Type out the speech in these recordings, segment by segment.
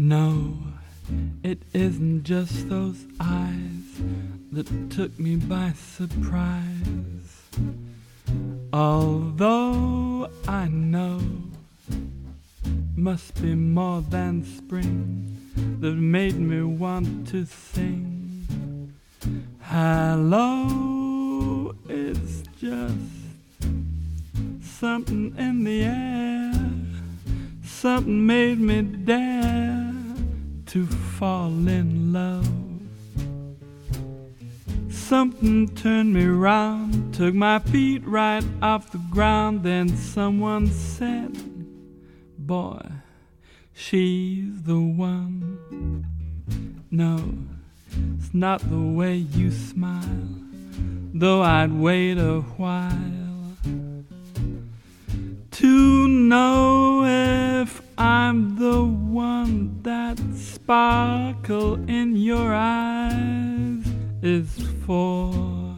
No, it isn't just those eyes that took me by surprise. Although I know must be more than spring that made me want to sing. Hello, it's just something in the air. Something made me dare to fall in love. Something turned me round, took my feet right off the ground. Then someone said, boy, she's the one. No, it's not the way you smile, though I'd wait a while to know if I'm the one. That sparkle in your eyes is for.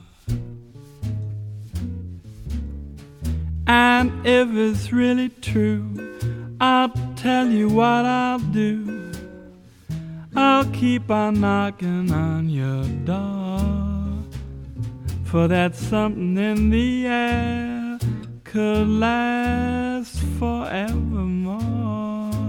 And if it's really true, I'll tell you what I'll do. I'll keep on knocking on your door, for that something in the air could last forevermore.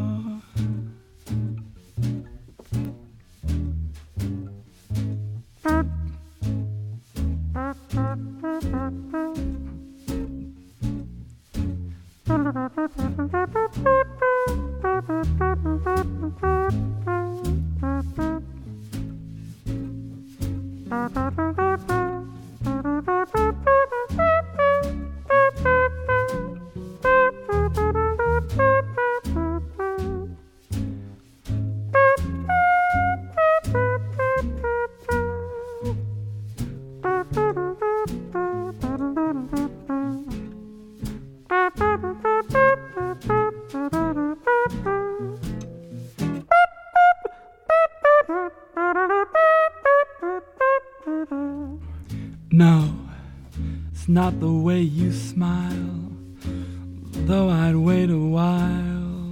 No, it's not the way you smile, though I'd wait a while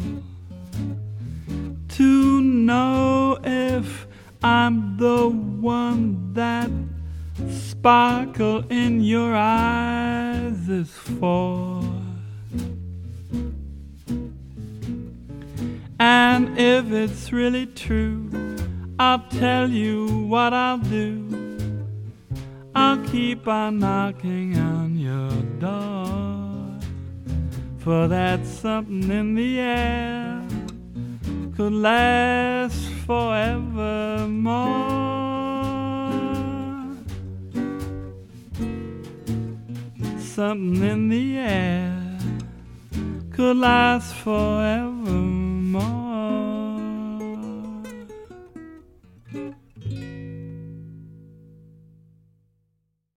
to know if I'm the one. That sparkle in your eyes is for. And if it's really true, I'll tell you what I'll do. I'll keep on knocking on your door, for that something in the air could last forevermore. Something in the air could last forevermore.